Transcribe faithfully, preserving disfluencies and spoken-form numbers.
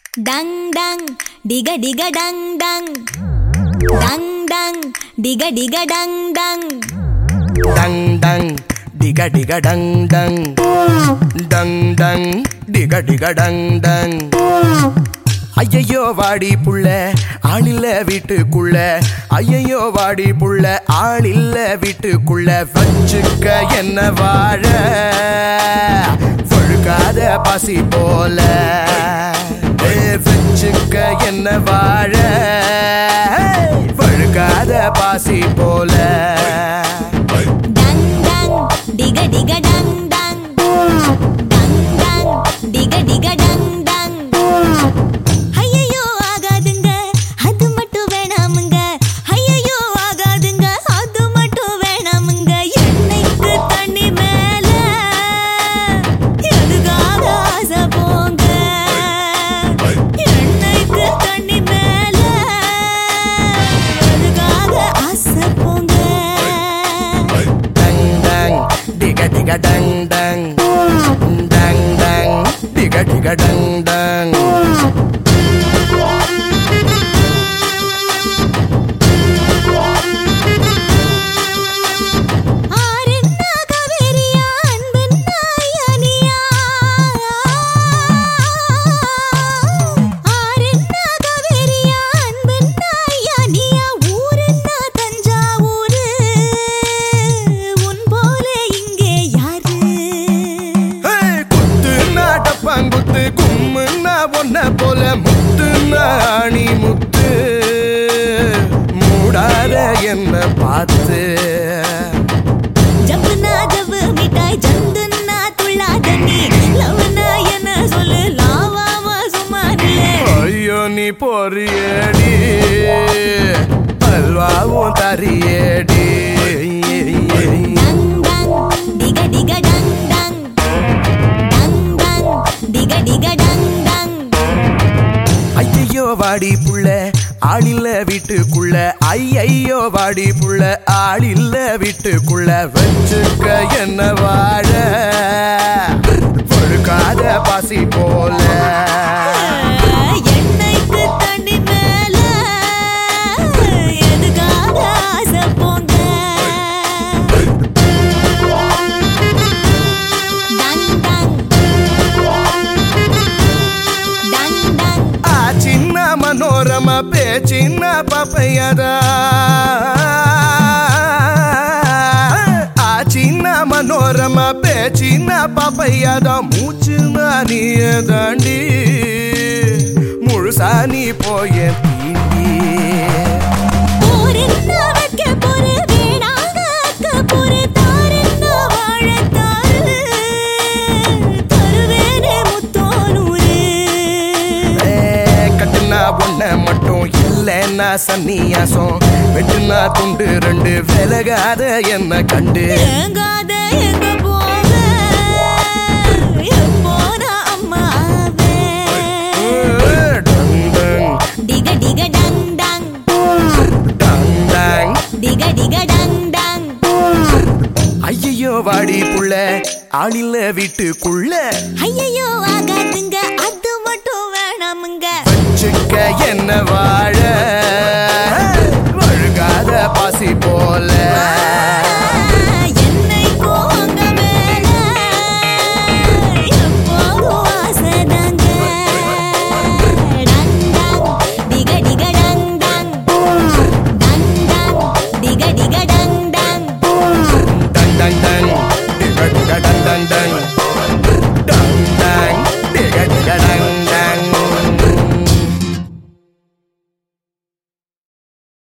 Dang dang, diga diga dang dang. Dang dang, diga diga dang dang. Dang dang, diga diga dang dang. Dang dang, diga diga dang dang. ஐயையோ வாடி புள்ள ஆளில்ல வீட்டுக்குள்ள ஐயையோ வாடி புள்ள ஆளில்ல வீட்டுக்குள்ள வச்சுக்க என்ன வாழ வழுக்காத பசி போல வச்சுக்க என்ன வாழ வழுக்காத பாசி போல Dang dang, diga diga dang dang. Dang dang, diga diga dang dang. ஐயையோ ஆகாதுங்க அது மட்டும் வேணாமுங்க. ஐயையோ ஆகாதுங்க அது மட்டும் வேணாமுங்க. எண்ணெய்க்கு தண்ணி மேல எதுக்காக ஆசை போங்க. எண்ணெய்க்கு தண்ணி மேல எதுக்காக ஆசை போங்க. Dang dang, diga diga dang dang. Dang dang, diga diga dang dang. ஆரென்னா காவேரியா அன்பென்னா யானியா. ஆரென்னா காவேரியா அன்பென்னா யானியா. ஊரென்னா Thanjavur உன் போல இங்கே யாரு. Hey, குத்துனா டப்பாங்குத்து கும்முன்னா ஒன்ன போல முத்துனா ஆணி முத்து மூடாத என்ன பார்த்து ஜப்புனா ஜவ்வு மிட்டாய் ஜந்துன்னா துள்ளாத நீ. லவ்னா என்ன சொல்லு லாவாமா சும்மா நில்லு. ஐயோ நீ பொறியடி அல்வாவும் தரியடி Dang dang, diga diga dang dang. Dang dang, diga diga dang dang. ஐயையோ வாடி புள்ள ஆளில்ல வீட்டுக்குள்ள ஐயையோ வாடி புள்ள ஆளில்ல வீட்டுக்குள்ள வச்சுக்க என்ன வாழ பொழுக்காத பாசி போல எண்ணெய்க்கு தண்ணி மேல எதுக்காக ஆசை போங்க. Dang dang. Dang dang. ஆ சின்ன மனோரமா பேச்சின்ன பாப்பையதா ஆ சின்ன மனோரமா பேச்சின்ன பாப்பையதா மூச்சு நீய தாண்டி முழுசா நீ போய தீண்டி போரென்னா வைக்க போரு வேணாங்க அக்க போரு. தாரென்னா வாழத்தாரு தருவேனே முத்தோனூரு. ஏ, கட்டுனா ஒன்ன மட்டும் இல்லைன்னா சன்னியாசம் வெட்டுனா துண்டு ரெண்டு விலகாத என்ன கண்டு ஏங்காத எங்க போவ எப்போனா அம்மா ஆவேன். டங் டங் டிக டிக டங் டங். டங் டங் டிக டிக டங் டங். ஐயையோ வாடி புள்ள ஆளில்ல வீட்டுக்குள்ள ஐயையோ ஆகாதுங்க அது மட்டும் வேணாமுங்க. வச்சுக்க என்ன வாழ வழுகாத பாசி போல